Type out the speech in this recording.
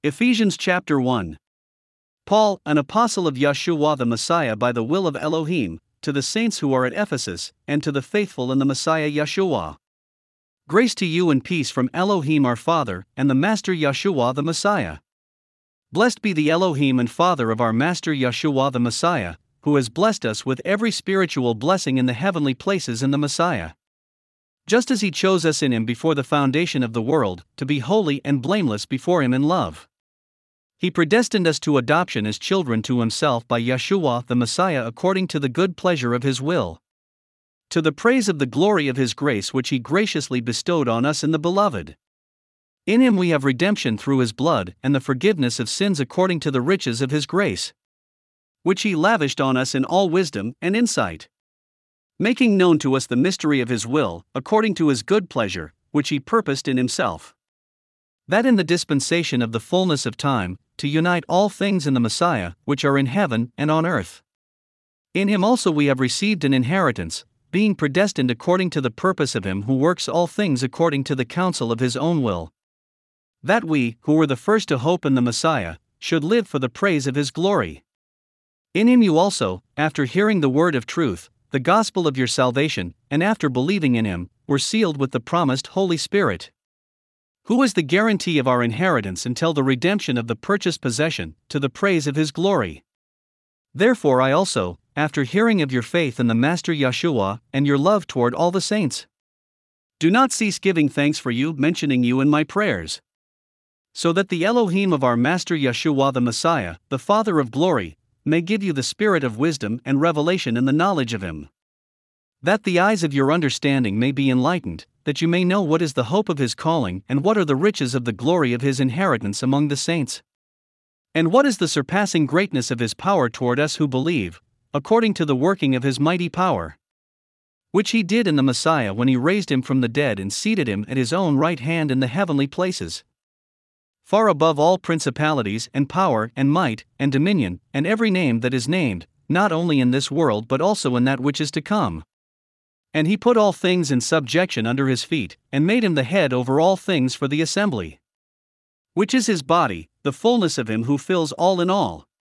Ephesians chapter 1. Paul, an apostle of Yeshua the Messiah by the will of Elohim, to the saints who are at Ephesus, and to the faithful in the Messiah Yeshua. Grace to you and peace from Elohim our Father, and the Master Yeshua the Messiah. Blessed be the Elohim and Father of our Master Yeshua the Messiah, who has blessed us with every spiritual blessing in the heavenly places in the Messiah. Just as he chose us in him before the foundation of the world, to be holy and blameless before him in love. He predestined us to adoption as children to himself by Yeshua the Messiah according to the good pleasure of his will, to the praise of the glory of his grace which he graciously bestowed on us in the Beloved. In him we have redemption through his blood and the forgiveness of sins according to the riches of his grace, which he lavished on us in all wisdom and insight, making known to us the mystery of his will, according to his good pleasure, which he purposed in himself, that in the dispensation of the fullness of time, to unite all things in the Messiah, which are in heaven and on earth. In him also we have received an inheritance, being predestined according to the purpose of him who works all things according to the counsel of his own will, that we, who were the first to hope in the Messiah, should live for the praise of his glory. In him you also, after hearing the word of truth, the gospel of your salvation, and after believing in him, were sealed with the promised Holy Spirit, who is the guarantee of our inheritance until the redemption of the purchased possession, to the praise of his glory. Therefore I also, after hearing of your faith in the Master Yeshua, and your love toward all the saints, do not cease giving thanks for you, mentioning you in my prayers, so that the Elohim of our Master Yeshua the Messiah, the Father of glory, may give you the spirit of wisdom and revelation in the knowledge of him, that the eyes of your understanding may be enlightened, that you may know what is the hope of his calling and what are the riches of the glory of his inheritance among the saints, and what is the surpassing greatness of his power toward us who believe, according to the working of his mighty power, which he did in the Messiah when he raised him from the dead and seated him at his own right hand in the heavenly places, far above all principalities and power and might and dominion and every name that is named, not only in this world but also in that which is to come. And he put all things in subjection under his feet, and made him the head over all things for the assembly, which is his body, the fullness of him who fills all in all.